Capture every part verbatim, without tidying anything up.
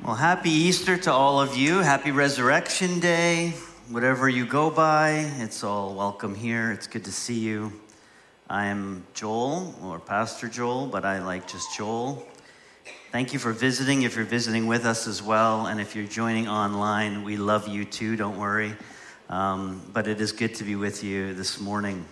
Well, happy Easter to all of you. Happy Resurrection Day. Whatever you go by, it's all welcome here. It's good to see you. I am Joel, or Pastor Joel, but I like just Joel. Thank you for visiting, if you're visiting with us as well. And if you're joining online, we love you too, don't worry. Um, but it is good to be with you this morning.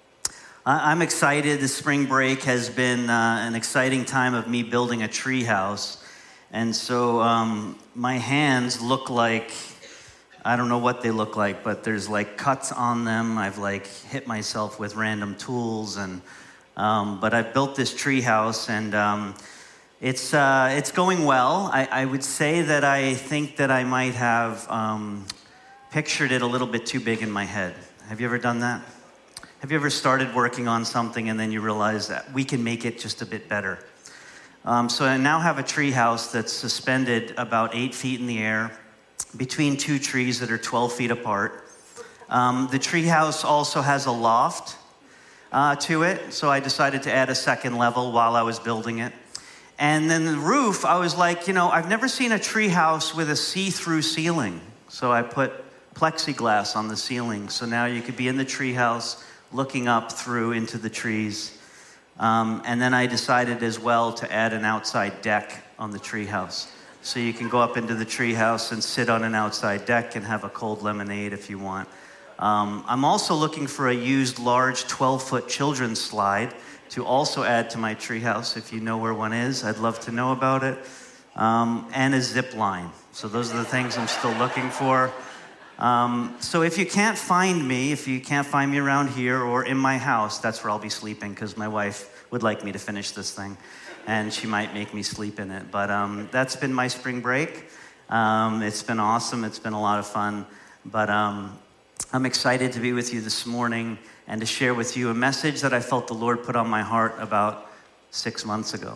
I- I'm excited. The spring break has been uh, an exciting time of me building a tree house. And so um, my hands look like, I don't know what they look like, but there's like cuts on them. I've like hit myself with random tools, and um, but I've built this tree house, and um, it's uh, it's going well. I, I would say that I think that I might have um, pictured it a little bit too big in my head. Have you ever done that? Have you ever started working on something and then you realize that we can make it just a bit better? Um, so I now have a tree house that's suspended about eight feet in the air between two trees that are twelve feet apart. Um, the tree house also has a loft uh, to it, so I decided to add a second level while I was building it. And then the roof, I was like, you know, I've never seen a tree house with a see-through ceiling. So I put plexiglass on the ceiling, so now you could be in the tree house looking up through into the trees. Um, and then I decided as well to add an outside deck on the treehouse. So you can go up into the treehouse and sit on an outside deck and have a cold lemonade if you want. Um, I'm also looking for a used large twelve-foot children's slide to also add to my treehouse. If you know where one is, I'd love to know about it. Um, and a zip line. So those are the things I'm still looking for. Um, so if you can't find me, if you can't find me around here or in my house, that's where I'll be sleeping, because my wife would like me to finish this thing, and she might make me sleep in it. But um, that's been my spring break. Um, it's been awesome. It's been a lot of fun. But um, I'm excited to be with you this morning and to share with you a message that I felt the Lord put on my heart about six months ago.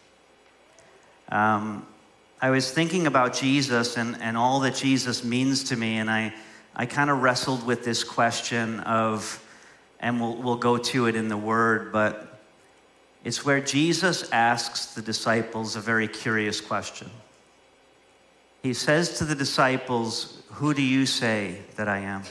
Um, I was thinking about Jesus and, and all that Jesus means to me, and I, I kind of wrestled with this question of, and we'll, we'll go to it in the Word, but it's where Jesus asks the disciples a very curious question. He says to the disciples, "Who do you say that I am?"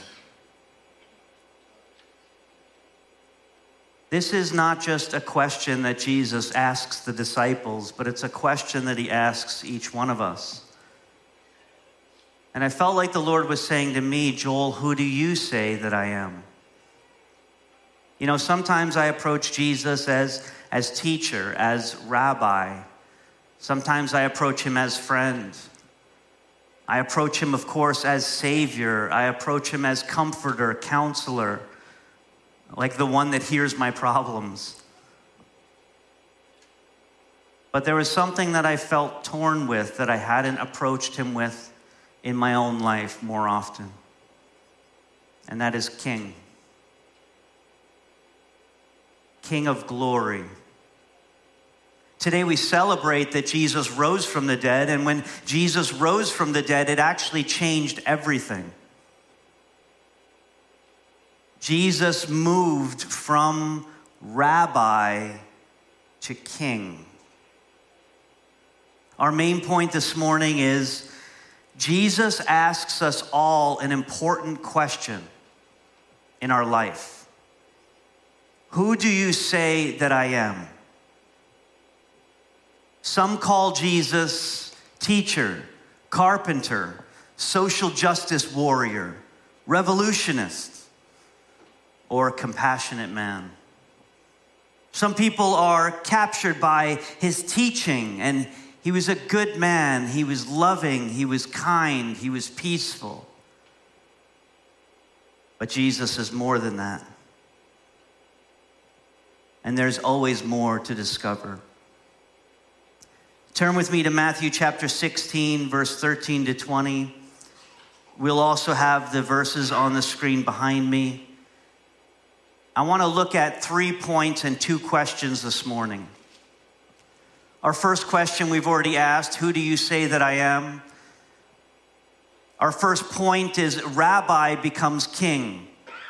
This is not just a question that Jesus asks the disciples, but it's a question that he asks each one of us. And I felt like the Lord was saying to me, "Joel, who do you say that I am?" You know, sometimes I approach Jesus as, as teacher, as rabbi. Sometimes I approach him as friend. I approach him, of course, as savior. I approach him as comforter, counselor, like the one that hears my problems. But there was something that I felt torn with that I hadn't approached him with in my own life more often. And that is King. King of glory. Today we celebrate that Jesus rose from the dead, and when Jesus rose from the dead, it actually changed everything. Jesus moved from rabbi to king. Our main point this morning is Jesus asks us all an important question in our life. Who do you say that I am? Some call Jesus teacher, carpenter, social justice warrior, revolutionist, or compassionate man. Some people are captured by his teaching, and he was a good man, he was loving, he was kind, he was peaceful. But Jesus is more than that. And there's always more to discover. Turn with me to Matthew chapter sixteen, verse thirteen to twenty. We'll also have the verses on the screen behind me. I want to look at three points and two questions this morning. Our first question we've already asked, who do you say that I am? Our first point is rabbi becomes king.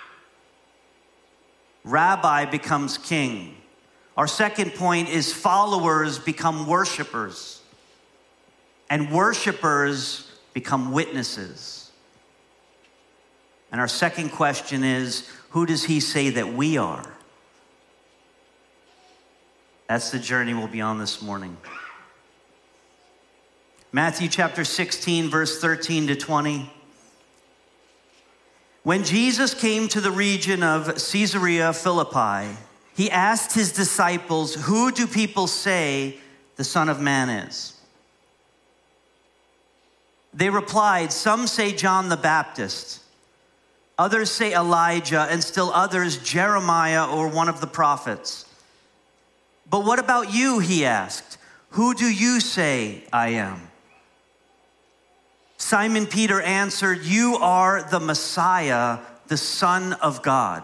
Rabbi becomes king. Our second point is followers become worshipers. and worshipers become witnesses. And our second question is, who does he say that we are? That's the journey we'll be on this morning. Matthew chapter sixteen, verse thirteen to twenty. When Jesus came to the region of Caesarea Philippi, he asked his disciples, "Who do people say the Son of Man is?" They replied, "Some say John the Baptist, others say Elijah, and still others Jeremiah or one of the prophets." "But what about you?" he asked. "Who do you say I am?" Simon Peter answered, "You are the Messiah, the Son of God."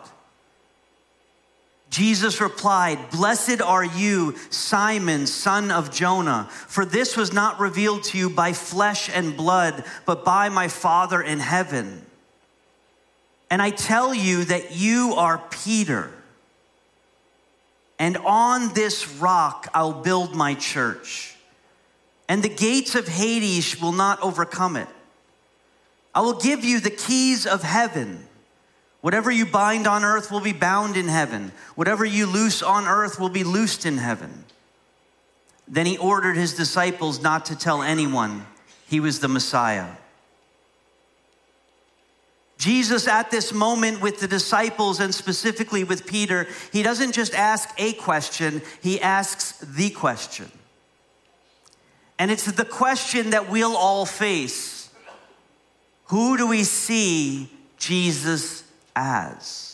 Jesus replied, "Blessed are you, Simon, son of Jonah, for this was not revealed to you by flesh and blood, but by my Father in heaven. And I tell you that you are Peter, and on this rock I'll build my church, and the gates of Hades will not overcome it. I will give you the keys of heaven. Whatever you bind on earth will be bound in heaven. Whatever you loose on earth will be loosed in heaven." Then he ordered his disciples not to tell anyone he was the Messiah. Jesus, at this moment with the disciples and specifically with Peter, he doesn't just ask a question, he asks the question. And it's the question that we'll all face. Who do we see Jesus as?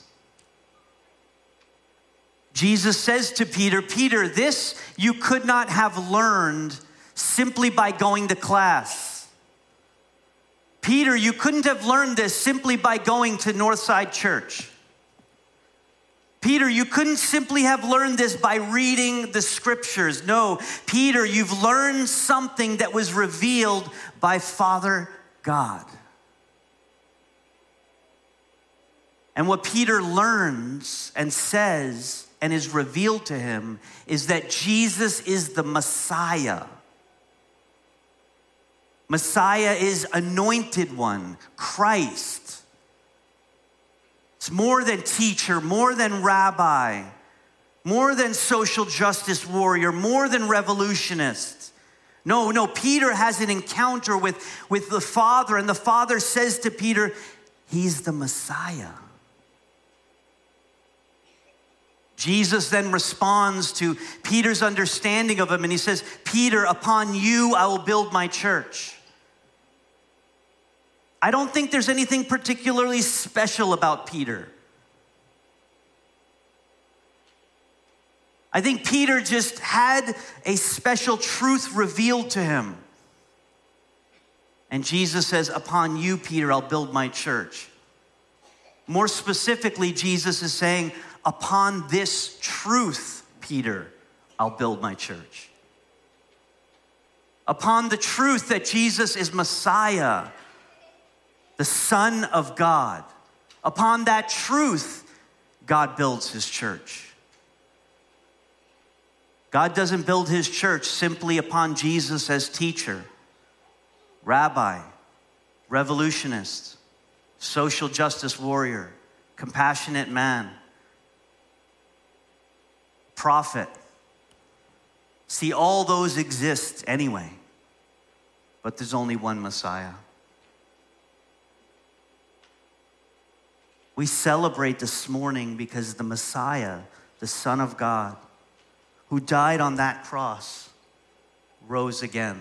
Jesus says to Peter, "Peter, this you could not have learned simply by going to class. Peter, you couldn't have learned this simply by going to Northside Church. Peter, you couldn't simply have learned this by reading the scriptures. No, Peter, you've learned something that was revealed by Father God." And what Peter learns and says and is revealed to him is that Jesus is the Messiah. Messiah is anointed one, Christ. It's more than teacher, more than rabbi, more than social justice warrior, more than revolutionist. No, no, Peter has an encounter with, with the Father, and the Father says to Peter, he's the Messiah. Jesus then responds to Peter's understanding of him, and he says, "Peter, upon you I will build my church." I don't think there's anything particularly special about Peter. I think Peter just had a special truth revealed to him. And Jesus says, "Upon you, Peter, I'll build my church." More specifically, Jesus is saying, "Upon this truth, Peter, I'll build my church." Upon the truth that Jesus is Messiah, the Son of God. Upon that truth, God builds his church. God doesn't build his church simply upon Jesus as teacher, rabbi, revolutionist, social justice warrior, compassionate man, prophet. See, all those exist anyway, but there's only one Messiah. We celebrate this morning because the Messiah, the Son of God, who died on that cross, rose again.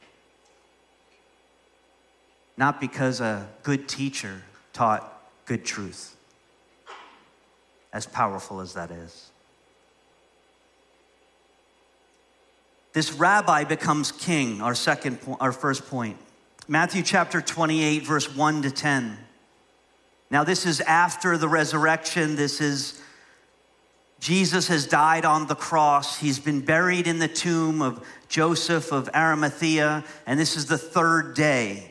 Not because a good teacher taught good truth, as powerful as that is. This rabbi becomes king, our second, our first point. Matthew chapter twenty-eight, verse one to ten. Now this is after the resurrection. This is, Jesus has died on the cross. He's been buried in the tomb of Joseph of Arimathea, and this is the third day.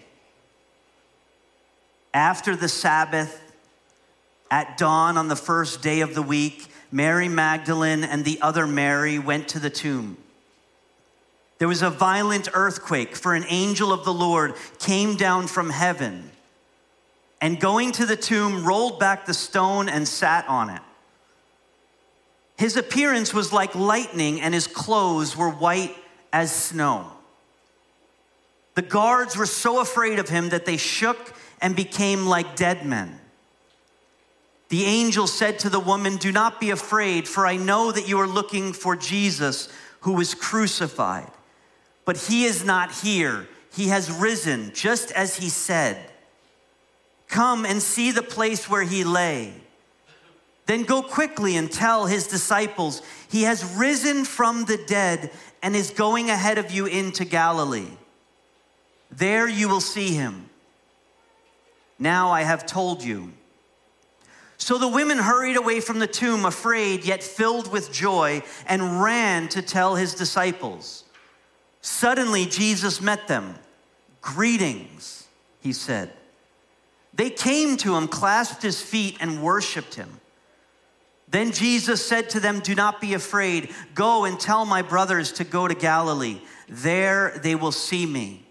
After the Sabbath, at dawn on the first day of the week, Mary Magdalene and the other Mary went to the tomb. There was a violent earthquake, for an angel of the Lord came down from heaven and going to the tomb, rolled back the stone and sat on it. His appearance was like lightning and his clothes were white as snow. The guards were so afraid of him that they shook and became like dead men. The angel said to the woman, "Do not be afraid, for I know that you are looking for Jesus who was crucified. But he is not here. He has risen, just as he said. Come and see the place where he lay. Then go quickly and tell his disciples, he has risen from the dead and is going ahead of you into Galilee. There you will see him. Now I have told you." So the women hurried away from the tomb, afraid yet filled with joy, and ran to tell his disciples. Suddenly Jesus met them. "Greetings," he said. They came to him, clasped his feet, and worshiped him. Then Jesus said to them, "Do not be afraid. Go and tell my brothers to go to Galilee. There they will see me."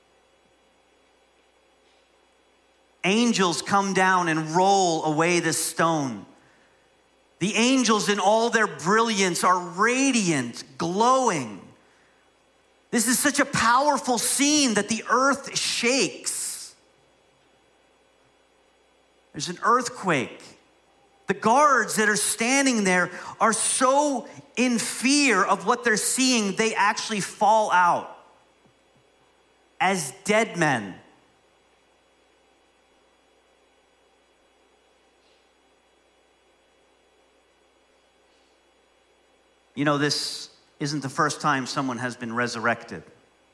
Angels come down and roll away the stone. The angels in all their brilliance are radiant, glowing. This is such a powerful scene that the earth shakes. There's an earthquake. The guards that are standing there are so in fear of what they're seeing, they actually fall out as dead men. You know, this isn't the first time someone has been resurrected.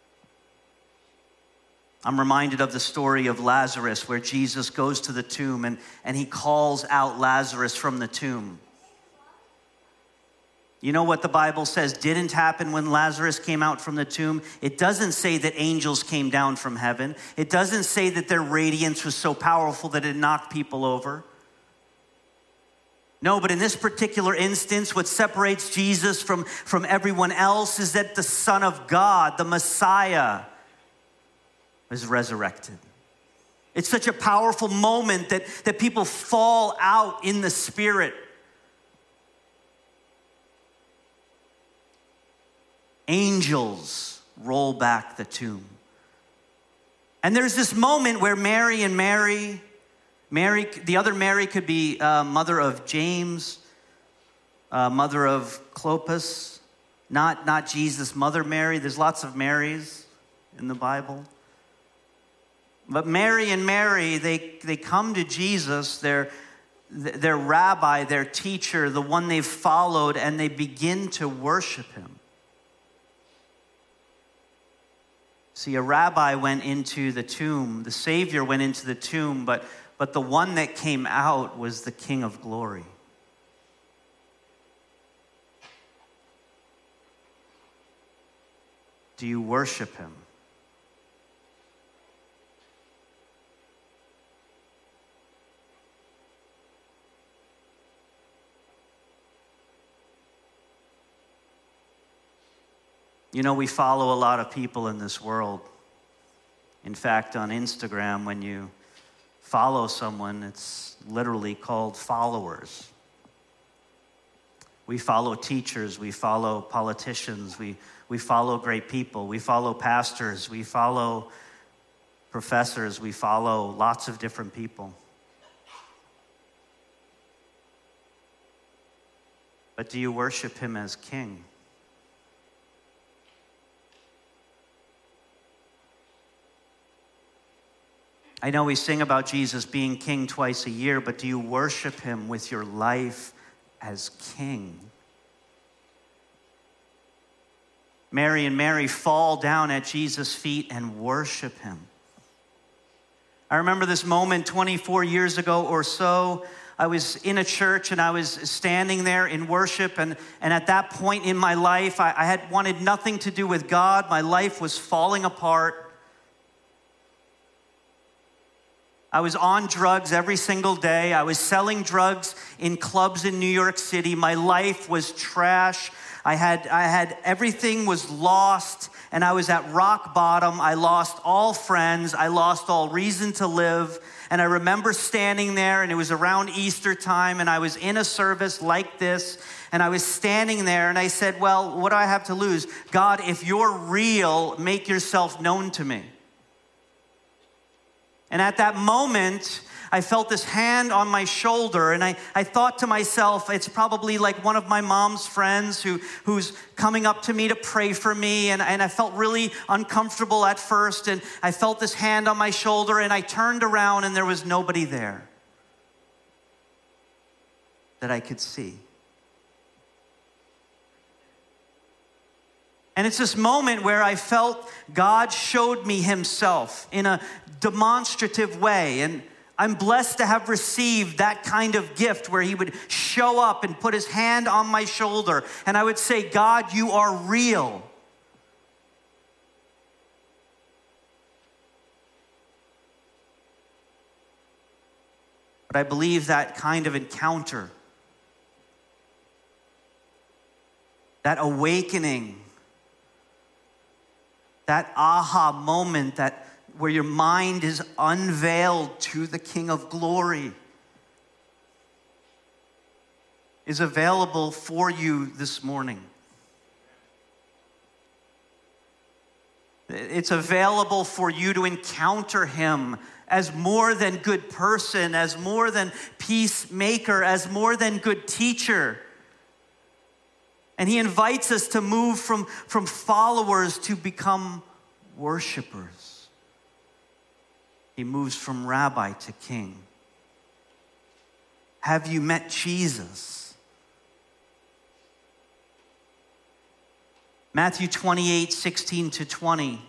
I'm reminded of the story of Lazarus, where Jesus goes to the tomb and, and he calls out Lazarus from the tomb. You know what the Bible says didn't happen when Lazarus came out from the tomb? It doesn't say that angels came down from heaven. It doesn't say that their radiance was so powerful that it knocked people over. No, but in this particular instance, what separates Jesus from, from everyone else is that the Son of God, the Messiah, is resurrected. It's such a powerful moment that, that people fall out in the Spirit. Angels roll back the tomb. And there's this moment where Mary and Mary, Mary, the other Mary could be uh, mother of James, uh, mother of Clopas, not, not Jesus' mother Mary. There's lots of Marys in the Bible. But Mary and Mary, they, they come to Jesus, their, their rabbi, their teacher, the one they've followed, and they begin to worship him. See, a rabbi went into the tomb, the Savior went into the tomb, but, but the one that came out was the King of Glory. Do you worship him? You know, we follow a lot of people in this world. In fact, on Instagram, when you follow someone, it's literally called followers. We follow teachers, we follow politicians, we, we follow great people, we follow pastors, we follow professors, we follow lots of different people. But do you worship him as king? I know we sing about Jesus being king twice a year, but do you worship him with your life as king? Mary and Mary fall down at Jesus' feet and worship him. I remember this moment twenty-four years ago or so. I was in a church and I was standing there in worship, and, and at that point in my life, I, I had wanted nothing to do with God. My life was falling apart. I was on drugs every single day. I was selling drugs in clubs in New York City. My life was trash. I had, I had, everything was lost. and I was at rock bottom. I lost all friends. I lost all reason to live. And I remember standing there, and it was around Easter time, and I was in a service like this, and I was standing there, and I said, well, what do I have to lose? God, if you're real, make yourself known to me. And at that moment, I felt this hand on my shoulder, and I, I thought to myself, it's probably like one of my mom's friends who, who's coming up to me to pray for me, and, and I felt really uncomfortable at first, and I felt this hand on my shoulder, and I turned around, and there was nobody there that I could see. And it's this moment where I felt God showed me himself in a demonstrative way. And I'm blessed to have received that kind of gift where he would show up and put his hand on my shoulder. And I would say, God, you are real. But I believe that kind of encounter, that awakening, that aha moment, that where your mind is unveiled to the King of Glory, is available for you this morning. It's available for you to encounter him as more than good person, as more than peacemaker, as more than good teacher. And he invites us to move from, from followers to become worshipers. He moves from rabbi to king. Have you met Jesus? Matthew twenty-eight, sixteen to twenty.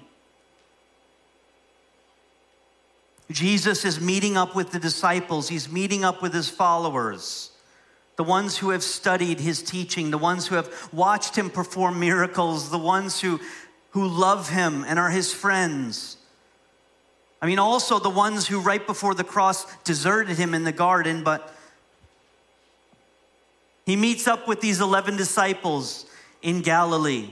Jesus is meeting up with the disciples. He's meeting up with his followers. The ones who have studied his teaching, the ones who have watched him perform miracles, the ones who, who love him and are his friends. I mean, also the ones who right before the cross deserted him in the garden, but he meets up with these eleven disciples in Galilee.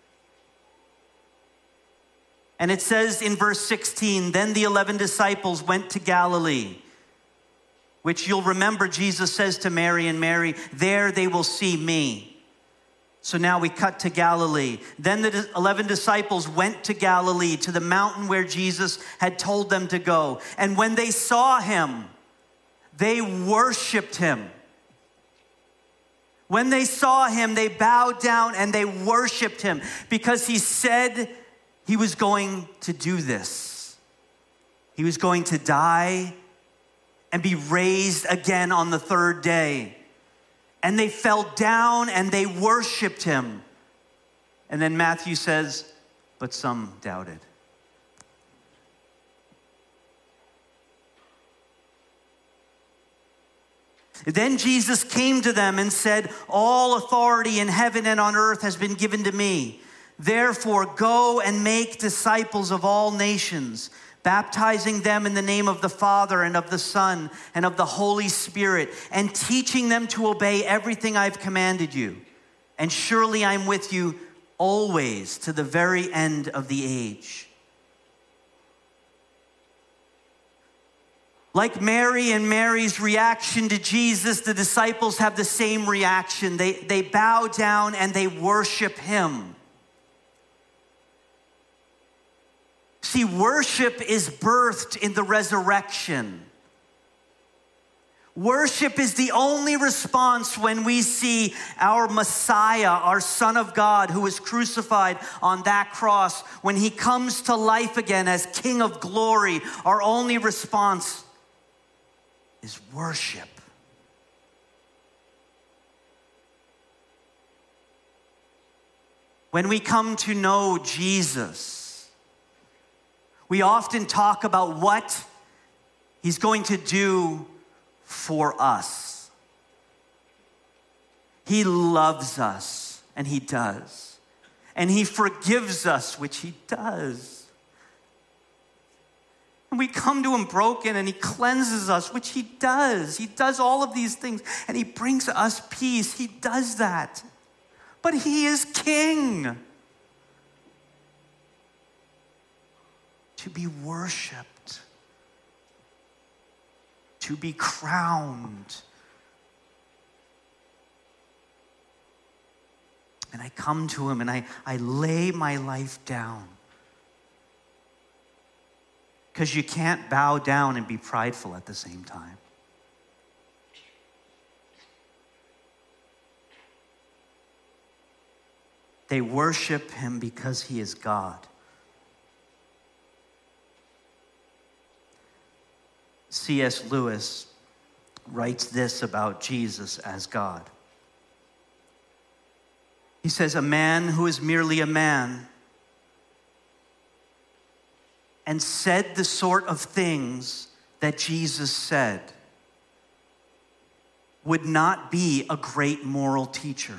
And it says in verse sixteen, then the eleven disciples went to Galilee, which you'll remember Jesus says to Mary and Mary, there they will see me. So now we cut to Galilee. Then the eleven disciples went to Galilee, to the mountain where Jesus had told them to go. And when they saw him, they worshiped him. When they saw him, they bowed down and they worshiped him because he said he was going to do this. He was going to die and be raised again on the third day. And they fell down and they worshiped him. And then Matthew says, but some doubted. Then Jesus came to them and said, all authority in heaven and on earth has been given to me. Therefore, go and make disciples of all nations, baptizing them in the name of the Father and of the Son and of the Holy Spirit, and teaching them to obey everything I've commanded you. And surely I'm with you always to the very end of the age. Like Mary and Mary's reaction to Jesus, the disciples have the same reaction. They, they bow down and they worship him. See, worship is birthed in the resurrection. Worship is the only response when we see our Messiah, our Son of God, who was crucified on that cross. When he comes to life again as King of Glory, our only response is worship. When we come to know Jesus, we often talk about what he's going to do for us. He loves us, and he does. And he forgives us, which he does. And we come to him broken, and he cleanses us, which he does. He does all of these things, and he brings us peace. He does that. But he is king. to be worshiped, to be crowned. And I come to him and I, I lay my life down. Because you can't bow down and be prideful at the same time. They worship him because he is God. C S Lewis writes this about Jesus as God. He says, a man who is merely a man and said the sort of things that Jesus said would not be a great moral teacher.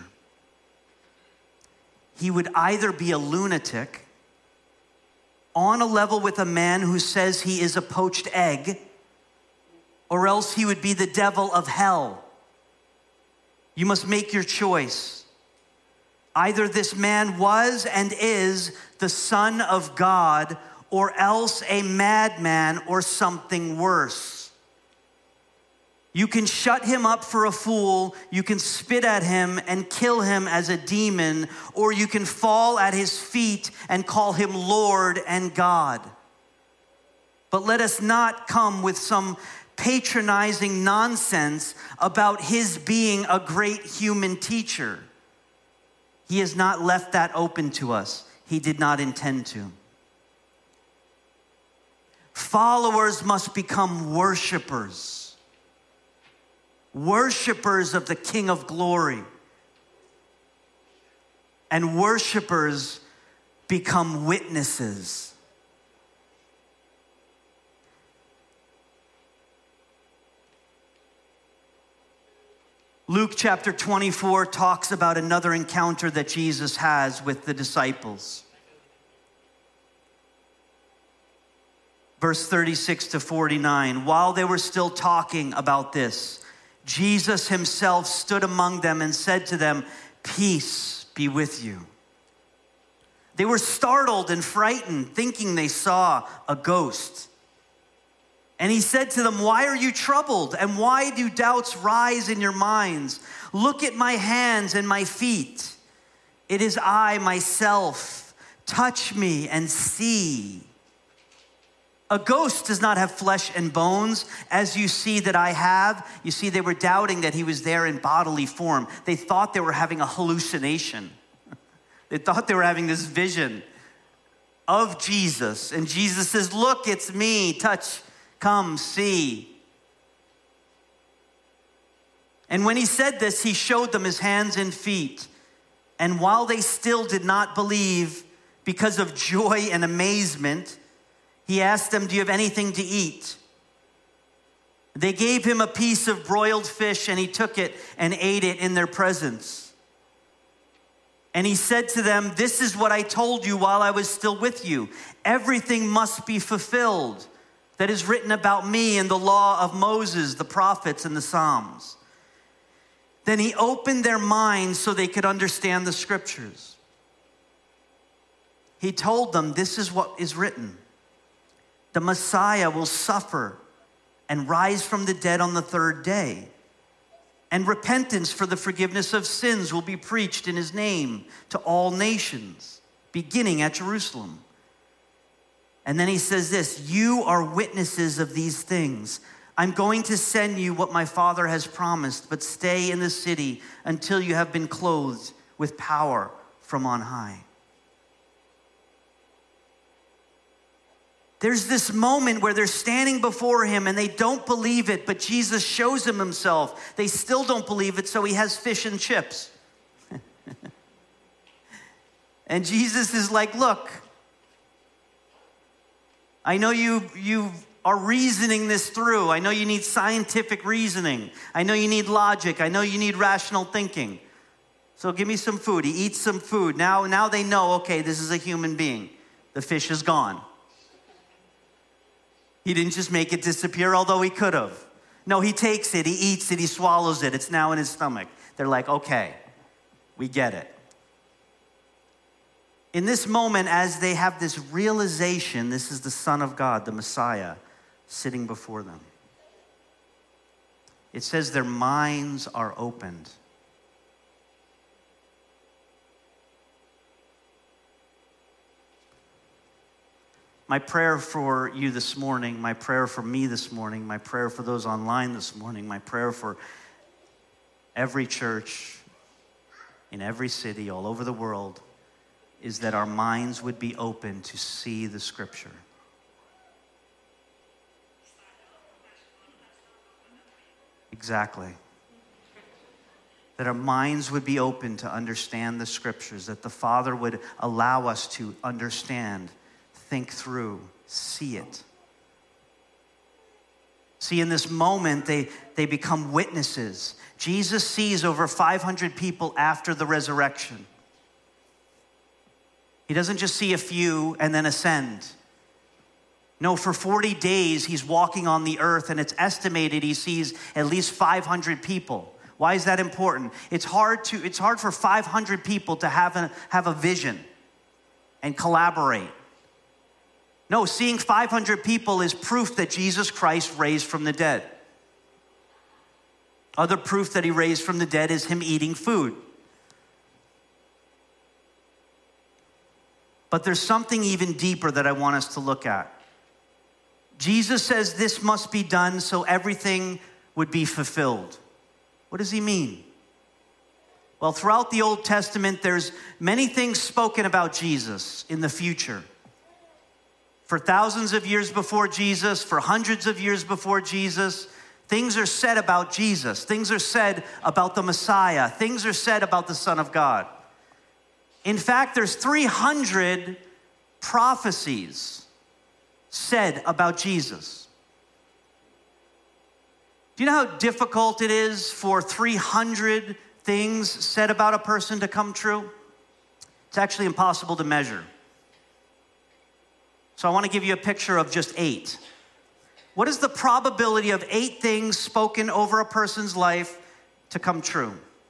He would either be a lunatic on a level with a man who says he is a poached egg, or else he would be the devil of hell. You must make your choice. Either this man was and is the Son of God, or else a madman or something worse. You can shut him up for a fool, you can spit at him and kill him as a demon, or you can fall at his feet and call him Lord and God. But let us not come with some patronizing nonsense about his being a great human teacher. He has not left that open to us. He did not intend to. Followers must become worshipers. Worshipers of the King of Glory. And worshipers become witnesses. Luke chapter twenty-four talks about another encounter that Jesus has with the disciples. Verse thirty-six to forty-nine, while they were still talking about this, Jesus himself stood among them and said to them, peace be with you. They were startled and frightened, thinking they saw a ghost. And he said to them, why are you troubled? And why do doubts rise in your minds? Look at my hands and my feet. It is I myself. Touch me and see. A ghost does not have flesh and bones, as you see that I have. You see, they were doubting that he was there in bodily form. They thought they were having a hallucination. They thought they were having this vision of Jesus. And Jesus says, look, it's me. Touch. Come, see. And when he said this, he showed them his hands and feet. And while they still did not believe, because of joy and amazement, he asked them, do you have anything to eat? They gave him a piece of broiled fish, and he took it and ate it in their presence. And he said to them, this is what I told you while I was still with you. Everything must be fulfilled that is written about me in the law of Moses, the prophets, and the Psalms. Then he opened their minds so they could understand the scriptures. He told them, this is what is written. The Messiah will suffer and rise from the dead on the third day. And repentance for the forgiveness of sins will be preached in his name to all nations, beginning at Jerusalem. And then he says this, you are witnesses of these things. I'm going to send you what my Father has promised, but stay in the city until you have been clothed with power from on high. There's this moment where they're standing before him and they don't believe it, but Jesus shows them himself. They still don't believe it, so he has fish and chips. And Jesus is like, look, I know you, you are reasoning this through. I know you need scientific reasoning. I know you need logic. I know you need rational thinking. So give me some food. He eats some food. Now, now they know, okay, this is a human being. The fish is gone. He didn't just make it disappear, although he could have. No, he takes it, he eats it, he swallows it. It's now in his stomach. They're like, okay, we get it. In this moment, as they have this realization, this is the Son of God, the Messiah, sitting before them. It says their minds are opened. My prayer for you this morning, my prayer for me this morning, my prayer for those online this morning, my prayer for every church in every city all over the world is that our minds would be open to see the Scripture. Exactly. That our minds would be open to understand the Scriptures, that the Father would allow us to understand, think through, see it. See, in this moment, they, they become witnesses. Jesus sees over five hundred people after the resurrection. He doesn't just see a few and then ascend. No, for forty days, he's walking on the earth, and it's estimated he sees at least five hundred people. Why is that important? It's hard to, it's hard for five hundred people to have a, have a vision and collaborate. No, seeing five hundred people is proof that Jesus Christ raised from the dead. Other proof that he raised from the dead is him eating food. But there's something even deeper that I want us to look at. Jesus says this must be done so everything would be fulfilled. What does he mean? Well, throughout the Old Testament, there's many things spoken about Jesus in the future. For thousands of years before Jesus, for hundreds of years before Jesus, things are said about Jesus. Things are said about the Messiah. Things are said about the Son of God. In fact, there's three hundred prophecies said about Jesus. Do you know how difficult it is for three hundred things said about a person to come true? It's actually impossible to measure. So I want to give you a picture of just eight. What is the probability of eight things spoken over a person's life to come true?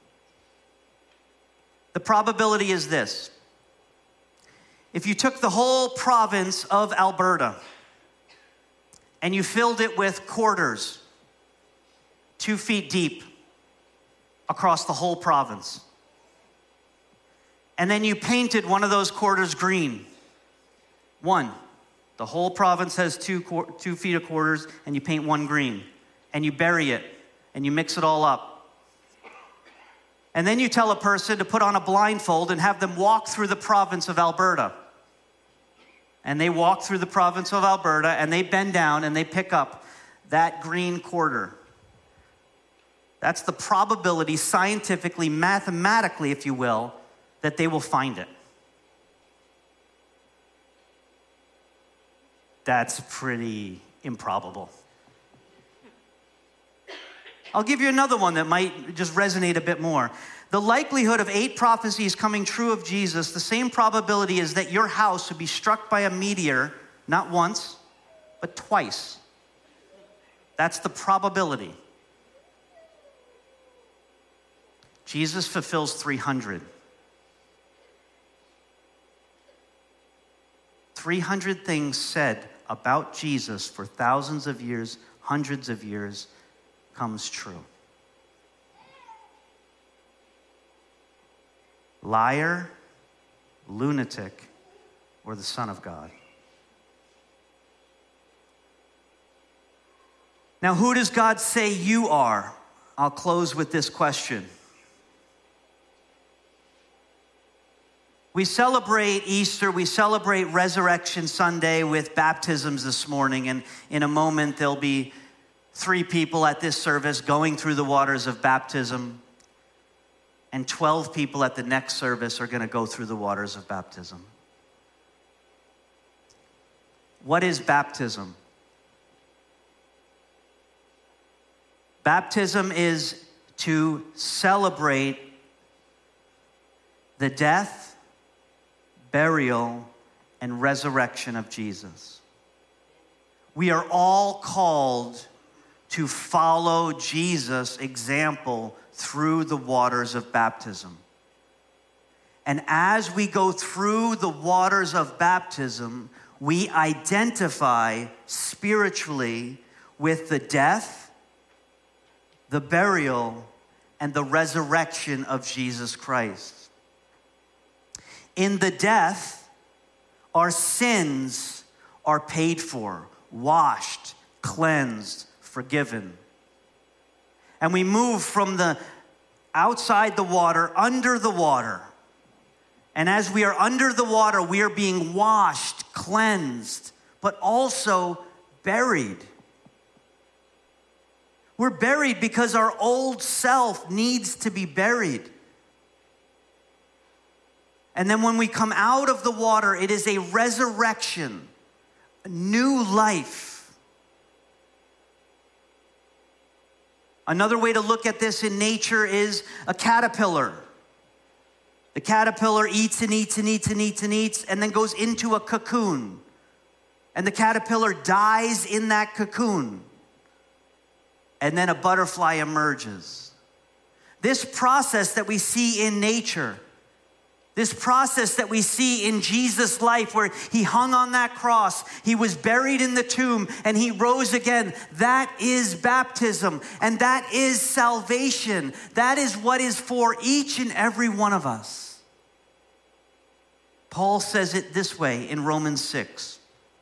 The probability is this. If you took the whole province of Alberta and you filled it with quarters, two feet deep across the whole province, and then you painted one of those quarters green, one, the whole province has two, two feet of quarters, and you paint one green, and you bury it, and you mix it all up. And then you tell a person to put on a blindfold and have them walk through the province of Alberta. And they walk through the province of Alberta, and they bend down, and they pick up that green quarter. That's the probability, scientifically, mathematically, if you will, that they will find it. That's pretty improbable. I'll give you another one that might just resonate a bit more. The likelihood of eight prophecies coming true of Jesus, the same probability is that your house would be struck by a meteor, not once, but twice. That's the probability. Jesus fulfills three hundred. three hundred things said about Jesus for thousands of years, hundreds of years, comes true. Liar, lunatic, or the Son of God. Now, who does God say you are? I'll close with this question. We celebrate Easter, we celebrate Resurrection Sunday with baptisms this morning, and in a moment there'll be three people at this service going through the waters of baptism, and twelve people at the next service are going to go through the waters of baptism. What is baptism? Baptism is to celebrate the death, burial, and resurrection of Jesus. We are all called to follow Jesus' example through the waters of baptism. And as we go through the waters of baptism, we identify spiritually with the death, the burial, and the resurrection of Jesus Christ. In the death, our sins are paid for, washed, cleansed, forgiven. And we move from the outside the water, under the water. And as we are under the water, we are being washed, cleansed, but also buried. We're buried because our old self needs to be buried. And then when we come out of the water, it is a resurrection, a new life. Another way to look at this in nature is a caterpillar. The caterpillar eats and eats and eats and eats and eats and then goes into a cocoon. And the caterpillar dies in that cocoon. And then a butterfly emerges. This process that we see in nature, this process that we see in Jesus' life where he hung on that cross, he was buried in the tomb, and he rose again, that is baptism, and that is salvation. That is what is for each and every one of us. Paul says it this way in Romans six.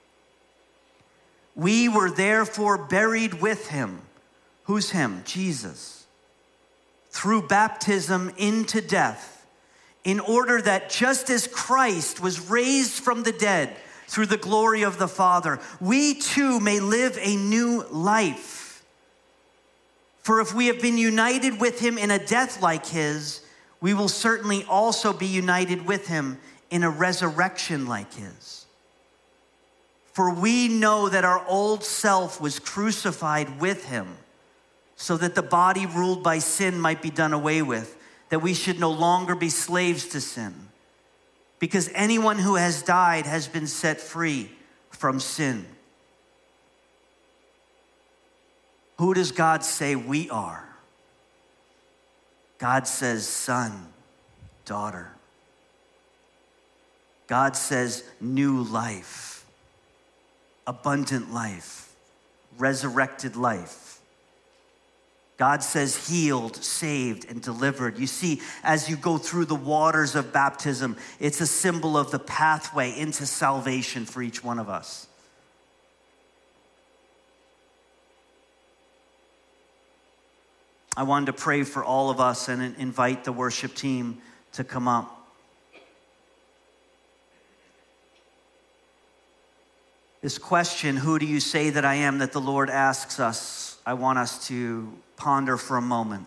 We were therefore buried with him. Who's him? Jesus. Through baptism into death, in order that just as Christ was raised from the dead through the glory of the Father, we too may live a new life. For if we have been united with him in a death like his, we will certainly also be united with him in a resurrection like his. For we know that our old self was crucified with him, so that the body ruled by sin might be done away with, that we should no longer be slaves to sin. Because anyone who has died has been set free from sin. Who does God say we are? God says son, daughter. God says new life, abundant life, resurrected life. God says healed, saved, and delivered. You see, as you go through the waters of baptism, it's a symbol of the pathway into salvation for each one of us. I wanted to pray for all of us and invite the worship team to come up. This question, who do you say that I am, that the Lord asks us, I want us to ponder for a moment.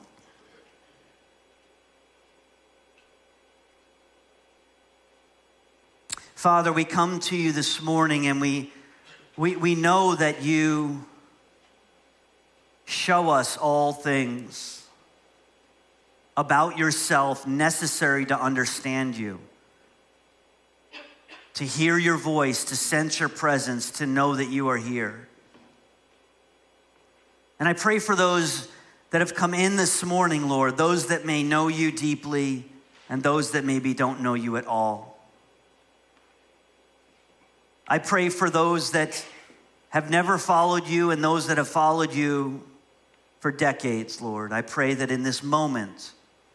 Father, we come to you this morning and we, we, we know that you show us all things about yourself necessary to understand you, to hear your voice, to sense your presence, to know that you are here. And I pray for those that have come in this morning, Lord, those that may know you deeply and those that maybe don't know you at all. I pray for those that have never followed you and those that have followed you for decades, Lord. I pray that in this moment,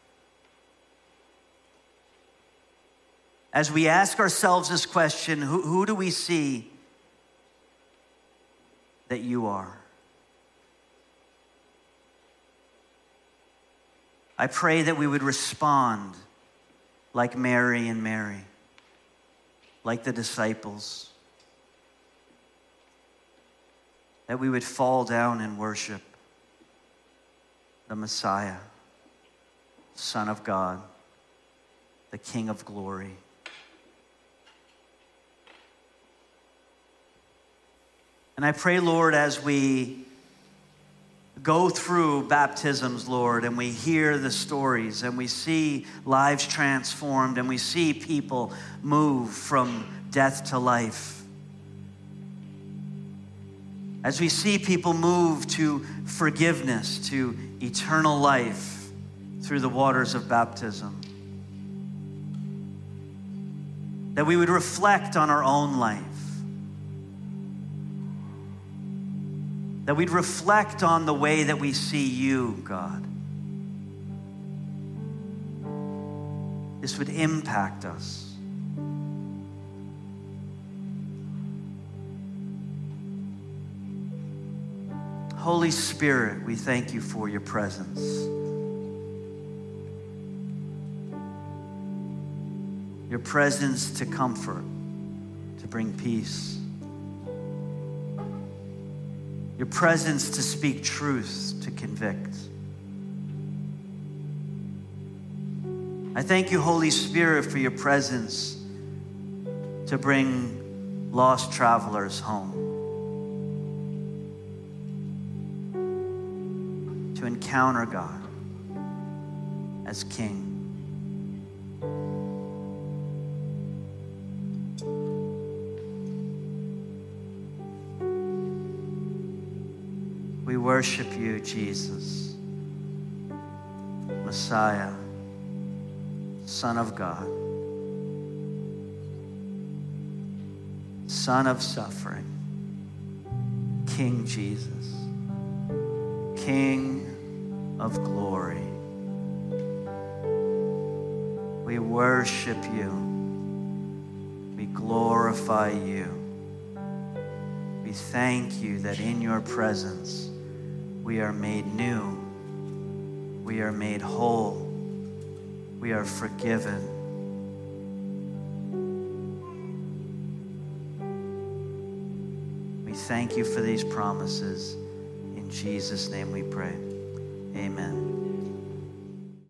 as we ask ourselves this question, who, who do we see that you are? I pray that we would respond like Mary and Mary, like the disciples, that we would fall down and worship the Messiah, Son of God, the King of glory. And I pray, Lord, as we go through baptisms, Lord, and we hear the stories and we see lives transformed and we see people move from death to life, as we see people move to forgiveness, to eternal life through the waters of baptism, that we would reflect on our own life, that we'd reflect on the way that we see you, God. This would impact us. Holy Spirit, we thank you for your presence. Your presence to comfort, to bring peace. Your presence to speak truth, to convict. I thank you, Holy Spirit, for your presence to bring lost travelers home, to encounter God as King. We worship you, Jesus, Messiah, Son of God, Son of suffering, King Jesus, King of glory. We worship you. We glorify you. We thank you that in your presence we are made new. We are made whole. We are forgiven. We thank you for these promises. In Jesus' name we pray. Amen.